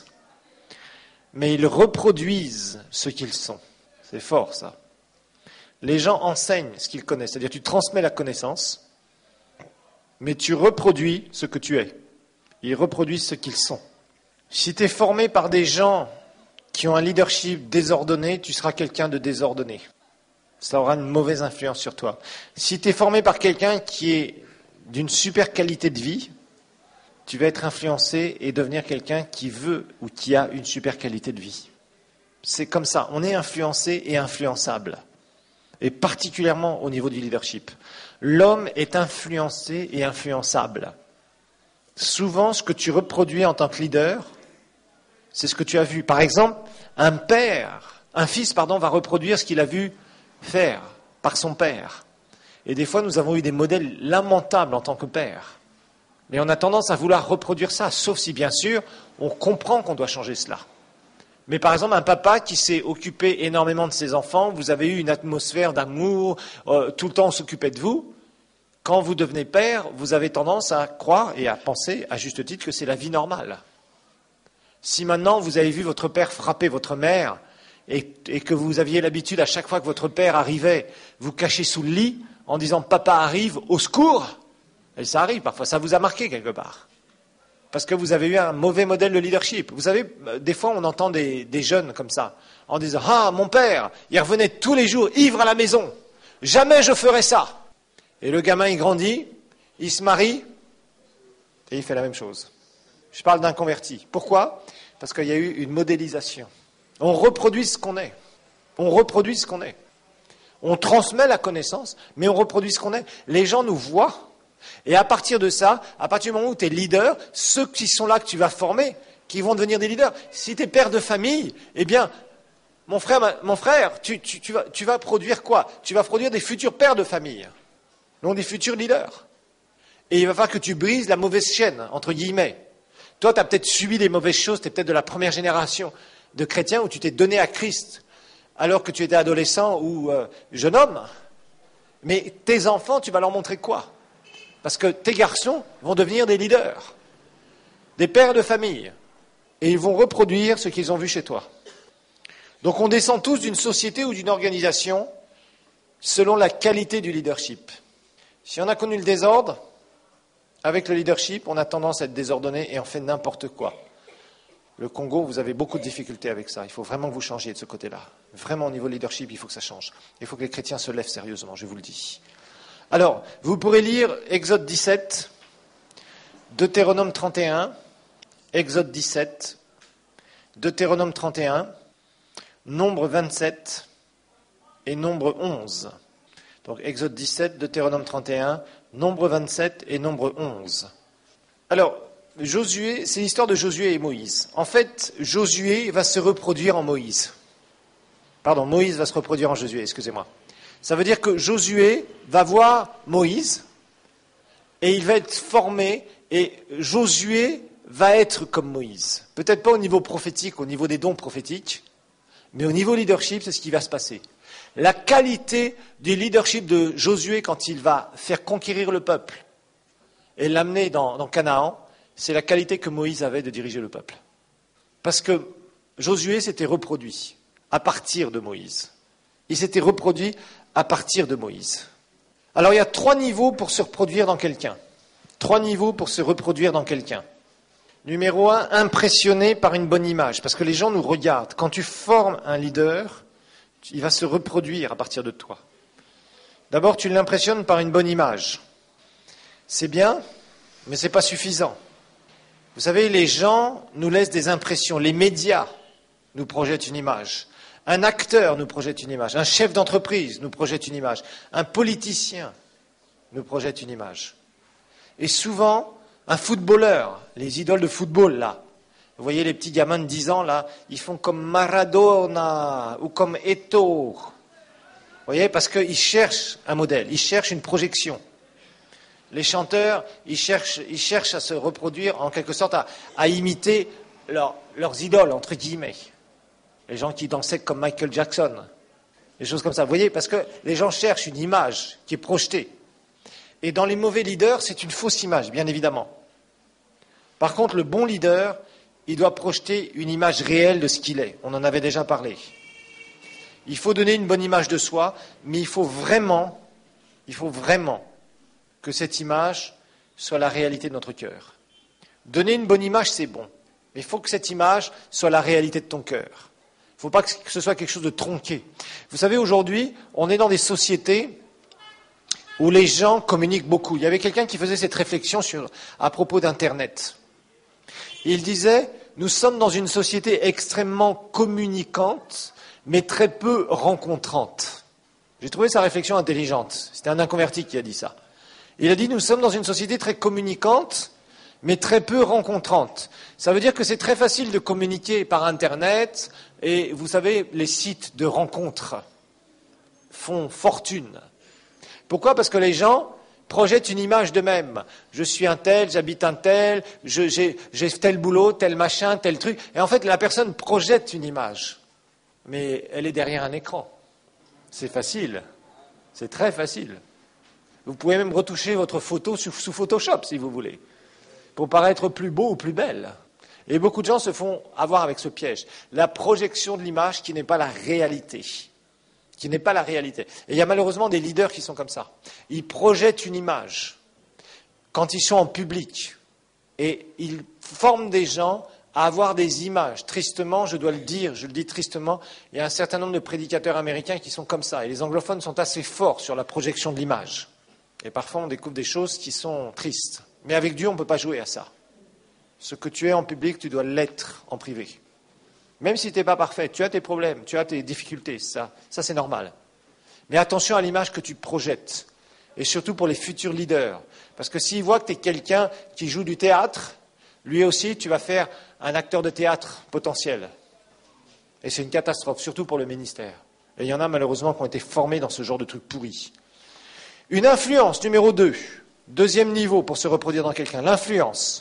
mais ils reproduisent ce qu'ils sont. C'est fort, ça. Les gens enseignent ce qu'ils connaissent, c'est-à-dire tu transmets la connaissance, mais tu reproduis ce que tu es. Ils reproduisent ce qu'ils sont. Si tu es formé par des gens qui ont un leadership désordonné, tu seras quelqu'un de désordonné. Ça aura une mauvaise influence sur toi. Si tu es formé par quelqu'un qui est d'une super qualité de vie, tu vas être influencé et devenir quelqu'un qui veut ou qui a une super qualité de vie. C'est comme ça, on est influencé et influençable, et particulièrement au niveau du leadership. L'homme est influencé et influençable. Souvent, ce que tu reproduis en tant que leader, c'est ce que tu as vu. Par exemple, un fils va reproduire ce qu'il a vu faire par son père. Et des fois, nous avons eu des modèles lamentables en tant que père. Mais on a tendance à vouloir reproduire ça, sauf si, bien sûr, on comprend qu'on doit changer cela. Mais par exemple, un papa qui s'est occupé énormément de ses enfants, vous avez eu une atmosphère d'amour, tout le temps on s'occupait de vous. Quand vous devenez père, vous avez tendance à croire et à penser, à juste titre, que c'est la vie normale. Si maintenant vous avez vu votre père frapper votre mère et que vous aviez l'habitude, à chaque fois que votre père arrivait, vous cacher sous le lit en disant « Papa arrive, au secours !» Et ça arrive parfois, ça vous a marqué quelque part. Parce que vous avez eu un mauvais modèle de leadership. Vous savez, des fois on entend des jeunes comme ça, en disant « Ah, mon père, il revenait tous les jours ivre à la maison, jamais je ferais ça !» Et le gamin il grandit, il se marie, et il fait la même chose. Je parle d'un converti. Pourquoi ? Parce qu'il y a eu une modélisation. On reproduit ce qu'on est. On reproduit ce qu'on est. On transmet la connaissance, mais on reproduit ce qu'on est. Les gens nous voient. Et à partir de ça, à partir du moment où tu es leader, ceux qui sont là que tu vas former, qui vont devenir des leaders. Si tu es père de famille, eh bien, mon frère, tu vas produire quoi ? Tu vas produire des futurs pères de famille, donc des futurs leaders. Et il va falloir que tu brises la mauvaise chaîne, entre guillemets. Toi, tu as peut-être subi des mauvaises choses, tu es peut-être de la première génération de chrétiens où tu t'es donné à Christ alors que tu étais adolescent ou jeune homme. Mais tes enfants, tu vas leur montrer quoi ? Parce que tes garçons vont devenir des leaders, des pères de famille, et ils vont reproduire ce qu'ils ont vu chez toi. Donc on descend tous d'une société ou d'une organisation selon la qualité du leadership. Si on a connu le désordre, avec le leadership, on a tendance à être désordonné et on fait n'importe quoi. Le Congo, vous avez beaucoup de difficultés avec ça. Il faut vraiment que vous changiez de ce côté-là. Vraiment, au niveau leadership, il faut que ça change. Il faut que les chrétiens se lèvent sérieusement, je vous le dis. Alors, vous pourrez lire Exode 17, Deutéronome 31, Exode 17, Deutéronome 31, Nombre 27 et Nombre 11. Donc Exode 17, Deutéronome 31, Nombre 27 et Nombre 11. Alors, Josué, c'est l'histoire de Josué et Moïse. En fait, Josué va se reproduire en Moïse. Pardon, Moïse va se reproduire en Josué, excusez-moi. Ça veut dire que Josué va voir Moïse et il va être formé et Josué va être comme Moïse. Peut-être pas au niveau prophétique, au niveau des dons prophétiques, mais au niveau leadership, c'est ce qui va se passer. La qualité du leadership de Josué quand il va faire conquérir le peuple et l'amener dans Canaan, c'est la qualité que Moïse avait de diriger le peuple. Parce que Josué s'était reproduit à partir de Moïse. Il s'était reproduit à partir de Moïse. Alors il y a 3 niveaux pour se reproduire dans quelqu'un. 3 niveaux pour se reproduire dans quelqu'un. Numéro 1, impressionné par une bonne image. Parce que les gens nous regardent. Quand tu formes un leader, il va se reproduire à partir de toi. D'abord, tu l'impressionnes par une bonne image. C'est bien, mais ce n'est pas suffisant. Vous savez, les gens nous laissent des impressions. Les médias nous projettent une image. Un acteur nous projette une image. Un chef d'entreprise nous projette une image. Un politicien nous projette une image. Et souvent, un footballeur, les idoles de football, là, vous voyez les petits gamins de 10 ans, là, ils font comme Maradona ou comme Eto'o. Vous voyez, parce qu'ils cherchent un modèle, ils cherchent une projection. Les chanteurs, ils cherchent à se reproduire, en quelque sorte, à imiter leurs idoles, entre guillemets. Les gens qui dansaient comme Michael Jackson, des choses comme ça. Vous voyez, parce que les gens cherchent une image qui est projetée. Et dans les mauvais leaders, c'est une fausse image, bien évidemment. Par contre, le bon leader, il doit projeter une image réelle de ce qu'il est. On en avait déjà parlé. Il faut donner une bonne image de soi, mais il faut vraiment que cette image soit la réalité de notre cœur. Donner une bonne image, c'est bon. Mais il faut que cette image soit la réalité de ton cœur. Il ne faut pas que ce soit quelque chose de tronqué. Vous savez, aujourd'hui, on est dans des sociétés où les gens communiquent beaucoup. Il y avait quelqu'un qui faisait cette réflexion à propos d'Internet. Il disait, nous sommes dans une société extrêmement communicante, mais très peu rencontrante. J'ai trouvé sa réflexion intelligente. C'était un inconverti qui a dit ça. Il a dit, nous sommes dans une société très communicante, mais très peu rencontrante. Ça veut dire que c'est très facile de communiquer par Internet, et vous savez, les sites de rencontres font fortune. Pourquoi ? Parce que les gens projettent une image d'eux-mêmes. Je suis un tel, j'habite un tel, j'ai tel boulot, tel machin, tel truc. Et en fait, la personne projette une image. Mais elle est derrière un écran. C'est facile. C'est très facile. Vous pouvez même retoucher votre photo sous Photoshop, si vous voulez, pour paraître plus beau ou plus belle. Et beaucoup de gens se font avoir avec ce piège. La projection de l'image qui n'est pas la réalité. Qui n'est pas la réalité. Et il y a malheureusement des leaders qui sont comme ça. Ils projettent une image quand ils sont en public. Et ils forment des gens à avoir des images. Tristement, je dois le dire, je le dis tristement, il y a un certain nombre de prédicateurs américains qui sont comme ça. Et les anglophones sont assez forts sur la projection de l'image. Et parfois, on découvre des choses qui sont tristes. Mais avec Dieu, on ne peut pas jouer à ça. Ce que tu es en public, tu dois l'être en privé. Même si tu n'es pas parfait, tu as tes problèmes, tu as tes difficultés, ça c'est normal. Mais attention à l'image que tu projettes, et surtout pour les futurs leaders. Parce que s'ils voient que tu es quelqu'un qui joue du théâtre, lui aussi, tu vas faire un acteur de théâtre potentiel. Et c'est une catastrophe, surtout pour le ministère. Et il y en a malheureusement qui ont été formés dans ce genre de trucs pourris. Une influence, numéro 2, deuxième niveau pour se reproduire dans quelqu'un, l'influence.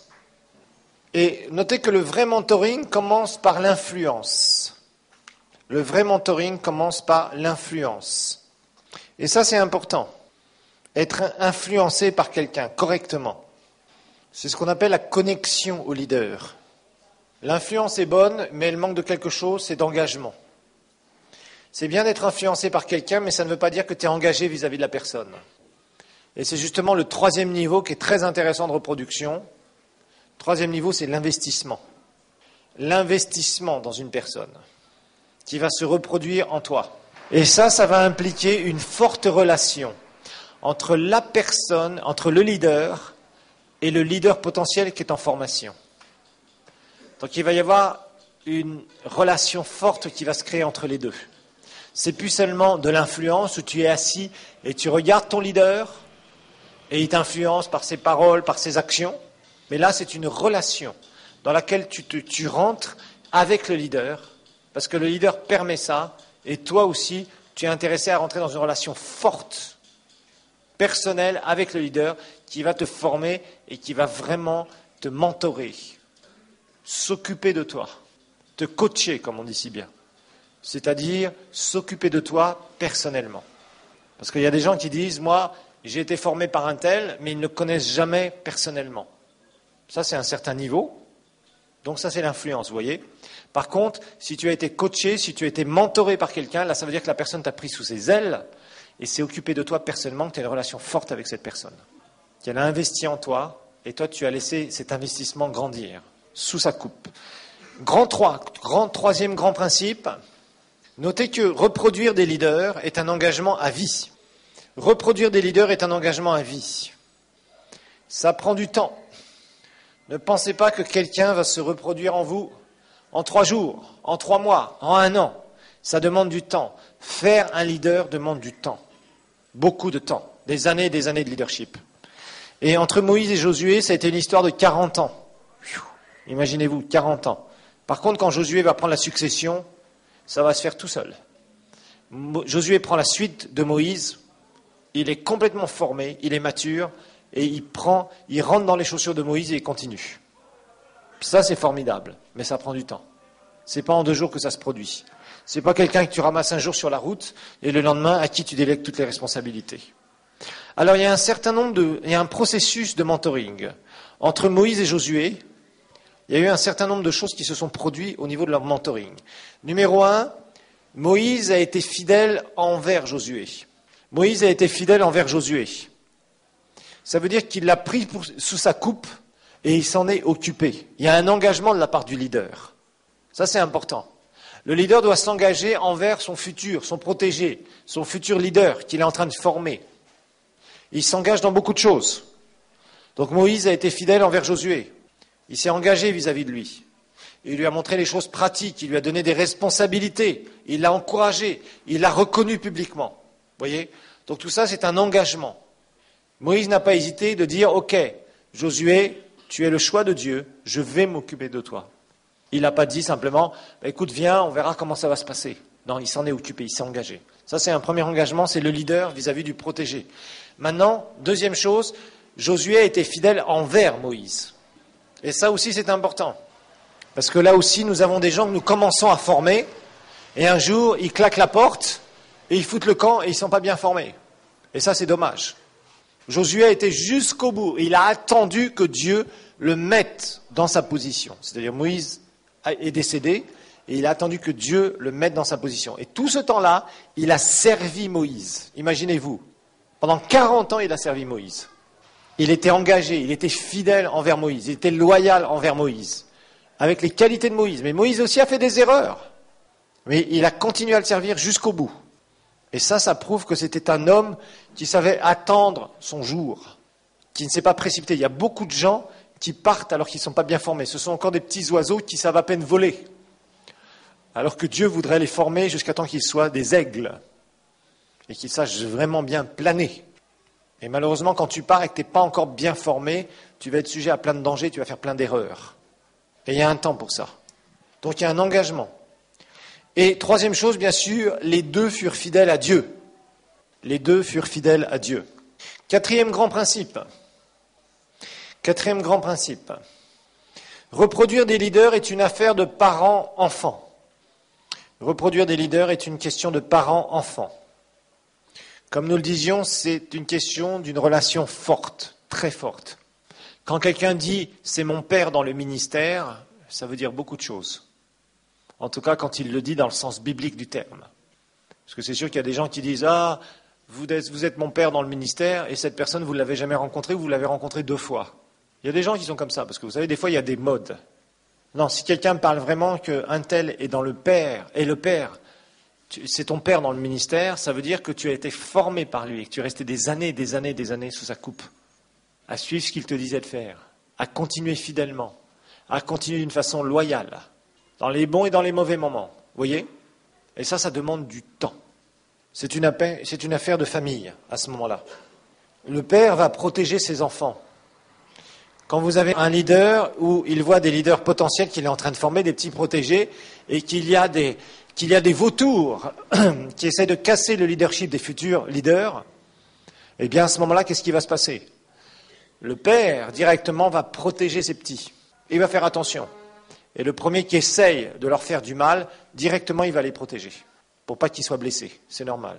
Et notez que le vrai mentoring commence par l'influence. Le vrai mentoring commence par l'influence. Et ça, c'est important. Être influencé par quelqu'un correctement. C'est ce qu'on appelle la connexion au leader. L'influence est bonne, mais elle manque de quelque chose, c'est d'engagement. C'est bien d'être influencé par quelqu'un, mais ça ne veut pas dire que tu es engagé vis-à-vis de la personne. Et c'est justement le troisième niveau qui est très intéressant de reproduction. Troisième niveau, c'est l'investissement. L'investissement dans une personne qui va se reproduire en toi. Et ça va impliquer une forte relation entre la personne, entre le leader et le leader potentiel qui est en formation. Donc il va y avoir une relation forte qui va se créer entre les deux. C'est plus seulement de l'influence où tu es assis et tu regardes ton leader et il t'influence par ses paroles, par ses actions. Mais là, c'est une relation dans laquelle tu rentres avec le leader, parce que le leader permet ça, et toi aussi, tu es intéressé à rentrer dans une relation forte, personnelle, avec le leader, qui va te former et qui va vraiment te mentorer, s'occuper de toi, te coacher, comme on dit si bien, c'est-à-dire s'occuper de toi personnellement. Parce qu'il y a des gens qui disent, moi, j'ai été formé par un tel, mais ils ne le connaissent jamais personnellement. Ça, c'est un certain niveau. Donc ça, c'est l'influence, vous voyez. Par contre, si tu as été coaché, si tu as été mentoré par quelqu'un, là, ça veut dire que la personne t'a pris sous ses ailes et s'est occupée de toi personnellement, que tu as une relation forte avec cette personne. Qu'elle a investi en toi et toi, tu as laissé cet investissement grandir sous sa coupe. Troisième grand principe, notez que reproduire des leaders est un engagement à vie. Reproduire des leaders est un engagement à vie. Ça prend du temps. Ne pensez pas que quelqu'un va se reproduire en vous en 3 jours, en 3 mois, en 1 an. Ça demande du temps. Faire un leader demande du temps. Beaucoup de temps. Des années et des années de leadership. Et entre Moïse et Josué, ça a été une histoire de 40 ans. Imaginez-vous, 40 ans. Par contre, quand Josué va prendre la succession, ça va se faire tout seul. Josué prend la suite de Moïse. Il est complètement formé, il est mature. Et il rentre dans les chaussures de Moïse et il continue. Ça, c'est formidable, mais ça prend du temps. C'est pas en 2 jours que ça se produit. C'est pas quelqu'un que tu ramasses un jour sur la route et le lendemain à qui tu délègues toutes les responsabilités. Alors, il y a un processus de mentoring. Entre Moïse et Josué, il y a eu un certain nombre de choses qui se sont produites au niveau de leur mentoring. Numéro 1, Moïse a été fidèle envers Josué. Moïse a été fidèle envers Josué. Ça veut dire qu'il l'a pris sous sa coupe et il s'en est occupé. Il y a un engagement de la part du leader. Ça, c'est important. Le leader doit s'engager envers son futur, son protégé, son futur leader qu'il est en train de former. Il s'engage dans beaucoup de choses. Donc Moïse a été fidèle envers Josué. Il s'est engagé vis-à-vis de lui. Il lui a montré les choses pratiques, il lui a donné des responsabilités, il l'a encouragé, il l'a reconnu publiquement. Vous voyez ? Donc tout ça, c'est un engagement. Moïse n'a pas hésité de dire, ok, Josué, tu es le choix de Dieu, je vais m'occuper de toi. Il n'a pas dit simplement, écoute, viens, on verra comment ça va se passer. Non, il s'en est occupé, il s'est engagé. Ça, c'est un premier engagement, c'est le leader vis-à-vis du protégé. Maintenant, deuxième chose, Josué a été fidèle envers Moïse. Et ça aussi, c'est important. Parce que là aussi, nous avons des gens que nous commençons à former, et un jour, ils claquent la porte, et ils foutent le camp, et ils ne sont pas bien formés. Et ça, c'est dommage. Josué a été jusqu'au bout, et il a attendu que Dieu le mette dans sa position. C'est-à-dire, Moïse est décédé, et il a attendu que Dieu le mette dans sa position. Et tout ce temps-là, il a servi Moïse. Imaginez-vous, pendant 40 ans, il a servi Moïse. Il était engagé, il était fidèle envers Moïse, il était loyal envers Moïse, avec les qualités de Moïse. Mais Moïse aussi a fait des erreurs. Mais il a continué à le servir jusqu'au bout. Et ça prouve que c'était un homme qui savait attendre son jour, qui ne s'est pas précipité. Il y a beaucoup de gens qui partent alors qu'ils ne sont pas bien formés. Ce sont encore des petits oiseaux qui savent à peine voler. Alors que Dieu voudrait les former jusqu'à temps qu'ils soient des aigles. Et qu'ils sachent vraiment bien planer. Et malheureusement, quand tu pars et que tu n'es pas encore bien formé, tu vas être sujet à plein de dangers, tu vas faire plein d'erreurs. Et il y a un temps pour ça. Donc il y a un engagement. Et troisième chose, bien sûr, les deux furent fidèles à Dieu. Les deux furent fidèles à Dieu. Quatrième grand principe. Reproduire des leaders est une affaire de parents-enfants. Reproduire des leaders est une question de parents-enfants. Comme nous le disions, c'est une question d'une relation forte, très forte. Quand quelqu'un dit « c'est mon père dans le ministère », ça veut dire beaucoup de choses. En tout cas, quand il le dit dans le sens biblique du terme. Parce que c'est sûr qu'il y a des gens qui disent « ah, vous êtes mon père dans le ministère » et cette personne, vous ne l'avez jamais rencontrée ou vous l'avez rencontrée 2 fois. Il y a des gens qui sont comme ça, parce que vous savez, des fois, il y a des modes. Non, si quelqu'un me parle vraiment qu'un tel est dans le père, et le père, c'est ton père dans le ministère, ça veut dire que tu as été formé par lui et que tu es resté des années sous sa coupe, à suivre ce qu'il te disait de faire, à continuer fidèlement, à continuer d'une façon loyale, dans les bons et dans les mauvais moments. Vous voyez ? Et ça demande du temps. C'est une affaire de famille à ce moment-là. Le père va protéger ses enfants. Quand vous avez un leader où il voit des leaders potentiels qu'il est en train de former, des petits protégés, et qu'il y a des vautours qui essaient de casser le leadership des futurs leaders, eh bien à ce moment-là, qu'est-ce qui va se passer ? Le père, directement, va protéger ses petits. Il va faire attention. Et le premier qui essaye de leur faire du mal, directement, il va les protéger, pour pas qu'ils soient blessés. C'est normal.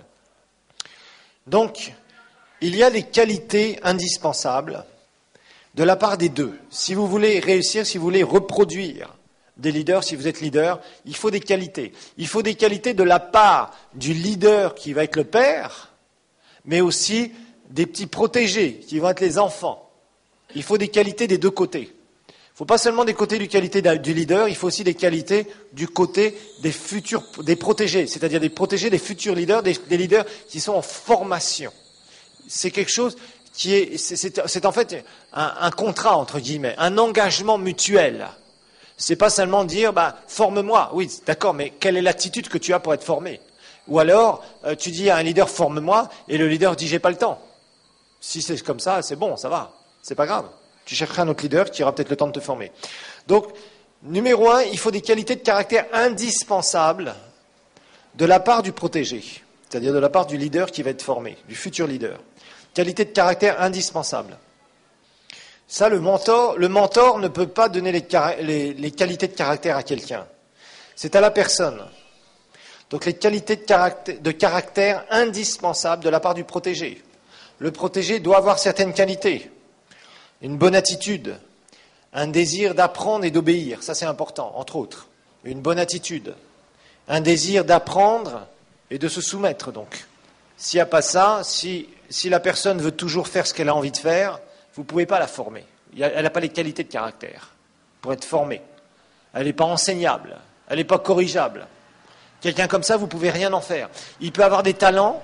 Donc, il y a des qualités indispensables de la part des deux. Si vous voulez réussir, si vous voulez reproduire des leaders, si vous êtes leader, il faut des qualités. Il faut des qualités de la part du leader qui va être le père, mais aussi des petits protégés qui vont être les enfants. Il faut des qualités des deux côtés. Il ne faut pas seulement des qualités du leader, il faut aussi des qualités du côté des protégés, c'est-à-dire des protégés, des futurs leaders, des leaders qui sont en formation. C'est quelque chose c'est en fait un contrat, entre guillemets, un engagement mutuel. C'est pas seulement dire, forme-moi. Oui, d'accord, mais quelle est l'attitude que tu as pour être formé ? Ou alors, tu dis à un leader, forme-moi, et le leader dit, j'ai pas le temps. Si c'est comme ça, c'est bon, ça va. C'est pas grave. Tu chercheras un autre leader qui aura peut-être le temps de te former. Donc, numéro 1, il faut des qualités de caractère indispensables de la part du protégé. C'est-à-dire de la part du leader qui va être formé, du futur leader. Qualité de caractère indispensable. Ça, le mentor ne peut pas donner les qualités de caractère à quelqu'un. C'est à la personne. Donc les qualités de caractère indispensables de la part du protégé. Le protégé doit avoir certaines qualités. Une bonne attitude, un désir d'apprendre et d'obéir, ça c'est important, entre autres. Une bonne attitude, un désir d'apprendre et de se soumettre donc. S'il n'y a pas ça, si la personne veut toujours faire ce qu'elle a envie de faire, vous ne pouvez pas la former. Elle n'a pas les qualités de caractère pour être formée. Elle n'est pas enseignable, elle n'est pas corrigeable. Quelqu'un comme ça, vous ne pouvez rien en faire. Il peut avoir des talents,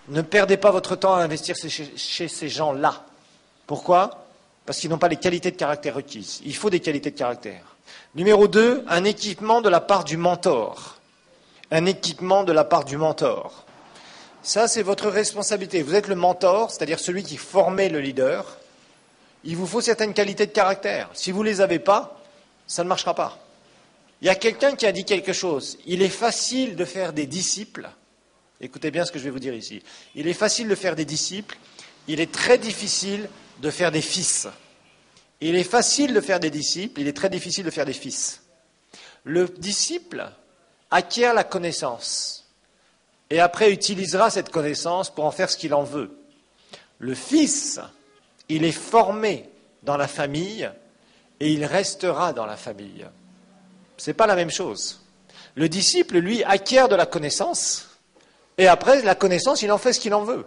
Ne perdez pas votre temps à investir chez ces gens-là. Pourquoi ? Parce qu'ils n'ont pas les qualités de caractère requises. Il faut des qualités de caractère. Numéro 2, un équipement de la part du mentor. Un équipement de la part du mentor. Ça, c'est votre responsabilité. Vous êtes le mentor, c'est-à-dire celui qui formait le leader. Il vous faut certaines qualités de caractère. Si vous ne les avez pas, ça ne marchera pas. Il y a quelqu'un qui a dit quelque chose. Il est facile de faire des disciples. Écoutez bien ce que je vais vous dire ici. Il est facile de faire des disciples. Il est très difficile de faire des fils. Il est facile de faire des disciples. Il est très difficile de faire des fils. Le disciple acquiert la connaissance et après utilisera cette connaissance pour en faire ce qu'il en veut. Le fils, il est formé dans la famille et il restera dans la famille. Ce n'est pas la même chose. Le disciple, lui, acquiert de la connaissance et après, la connaissance, il en fait ce qu'il en veut.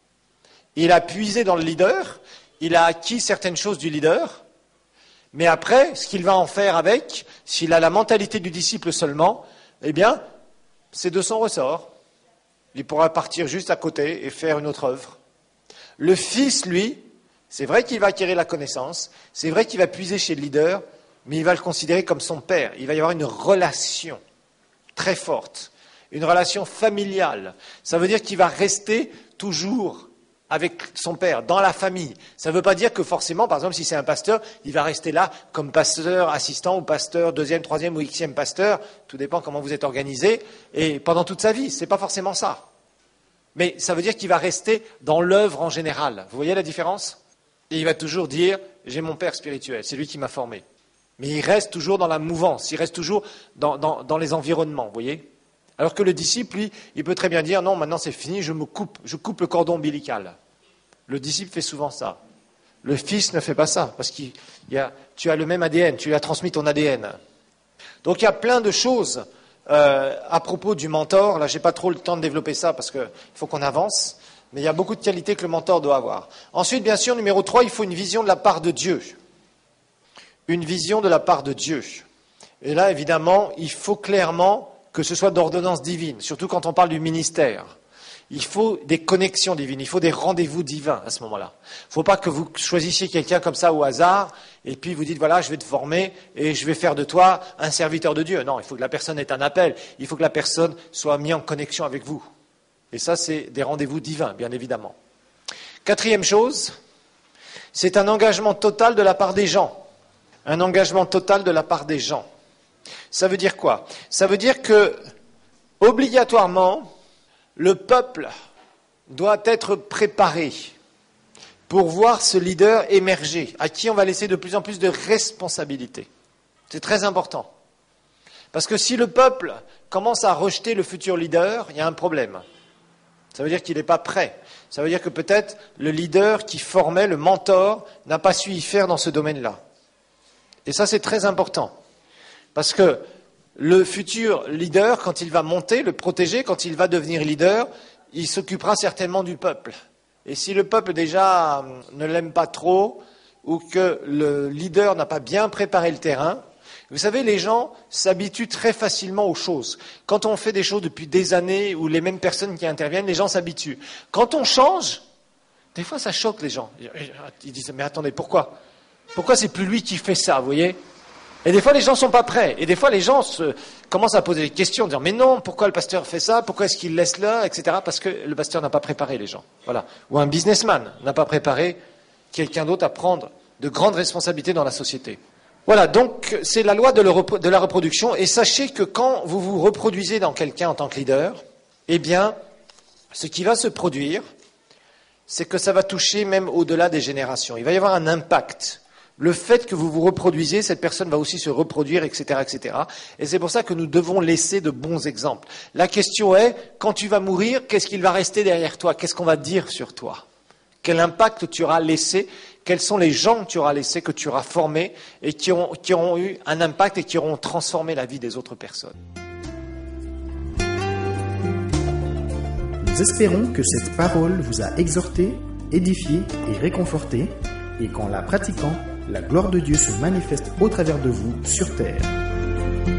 Il a puisé dans le leader, il a acquis certaines choses du leader, mais après, ce qu'il va en faire avec, s'il a la mentalité du disciple seulement, eh bien, c'est de son ressort. Il pourra partir juste à côté et faire une autre œuvre. Le fils, lui, c'est vrai qu'il va acquérir la connaissance, c'est vrai qu'il va puiser chez le leader, mais il va le considérer comme son père. Il va y avoir une relation très forte, une relation familiale. Ça veut dire qu'il va rester toujours avec son père, dans la famille. Ça ne veut pas dire que forcément, par exemple, si c'est un pasteur, il va rester là comme pasteur assistant ou pasteur deuxième, troisième ou xème pasteur, tout dépend comment vous êtes organisé, et pendant toute sa vie. Ce n'est pas forcément ça. Mais ça veut dire qu'il va rester dans l'œuvre en général. Vous voyez la différence ? Et il va toujours dire, j'ai mon père spirituel, c'est lui qui m'a formé. Mais il reste toujours dans la mouvance, il reste toujours dans les environnements, vous voyez ? Alors que le disciple, lui, il peut très bien dire, non, maintenant c'est fini, je coupe le cordon ombilical. Le disciple fait souvent ça. Le fils ne fait pas ça, parce que tu as le même ADN, tu lui as transmis ton ADN. Donc il y a plein de choses à propos du mentor. Là, je n'ai pas trop le temps de développer ça, parce qu'il faut qu'on avance. Mais il y a beaucoup de qualités que le mentor doit avoir. Ensuite, bien sûr, numéro 3, il faut une vision de la part de Dieu. Une vision de la part de Dieu. Et là, évidemment, il faut clairement que ce soit d'ordonnance divine, surtout quand on parle du ministère. Il faut des connexions divines, il faut des rendez-vous divins à ce moment-là. Il ne faut pas que vous choisissiez quelqu'un comme ça au hasard, et puis vous dites, voilà, je vais te former, et je vais faire de toi un serviteur de Dieu. Non, il faut que la personne ait un appel, il faut que la personne soit mise en connexion avec vous. Et ça, c'est des rendez-vous divins, bien évidemment. Quatrième chose, c'est un engagement total de la part des gens. Un engagement total de la part des gens. Ça veut dire quoi ? Ça veut dire que, obligatoirement, le peuple doit être préparé pour voir ce leader émerger, à qui on va laisser de plus en plus de responsabilités. C'est très important. Parce que si le peuple commence à rejeter le futur leader, il y a un problème. Ça veut dire qu'il n'est pas prêt. Ça veut dire que peut-être le leader qui formait, le mentor, n'a pas su y faire dans ce domaine-là. Et ça, c'est très important. Parce que le futur leader, quand il va monter, le protégé, quand il va devenir leader, il s'occupera certainement du peuple. Et si le peuple déjà ne l'aime pas trop, ou que le leader n'a pas bien préparé le terrain, vous savez, les gens s'habituent très facilement aux choses. Quand on fait des choses depuis des années, ou les mêmes personnes qui interviennent, les gens s'habituent. Quand on change, des fois ça choque les gens. Ils disent, mais attendez, pourquoi ? Pourquoi c'est plus lui qui fait ça, vous voyez ? Et des fois, les gens ne sont pas prêts. Et des fois, les gens commencent à poser des questions, en disant, mais non, pourquoi le pasteur fait ça ? Pourquoi est-ce qu'il laisse là ? Etc. Parce que le pasteur n'a pas préparé les gens. Voilà. Ou un businessman n'a pas préparé quelqu'un d'autre à prendre de grandes responsabilités dans la société. Voilà, donc c'est la loi de la reproduction. Et sachez que quand vous vous reproduisez dans quelqu'un en tant que leader, eh bien, ce qui va se produire, c'est que ça va toucher même au-delà des générations. Il va y avoir un impact. Le fait que vous vous reproduisez, cette personne va aussi se reproduire, etc., etc. Et c'est pour ça que nous devons laisser de bons exemples. La question est, quand tu vas mourir, qu'est-ce qu'il va rester derrière toi ? Qu'est-ce qu'on va dire sur toi ? Quel impact tu auras laissé ? Quels sont les gens que tu auras laissés, que tu auras formés, et qui auront eu un impact et qui auront transformé la vie des autres personnes ? Nous espérons que cette parole vous a exhorté, édifié et réconforté, et qu'en la pratiquant, la gloire de Dieu se manifeste au travers de vous sur terre.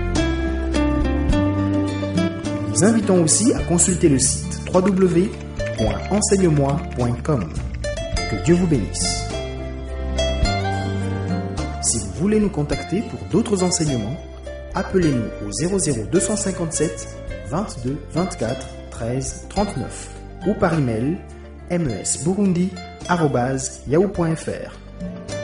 Nous invitons aussi à consulter le site www.ccf-du-10 www.enseigne-moi.com. Que Dieu vous bénisse. Si vous voulez nous contacter pour d'autres enseignements, appelez-nous au 00257 22 24 13 39 ou par email mesburundi@yahoo.fr.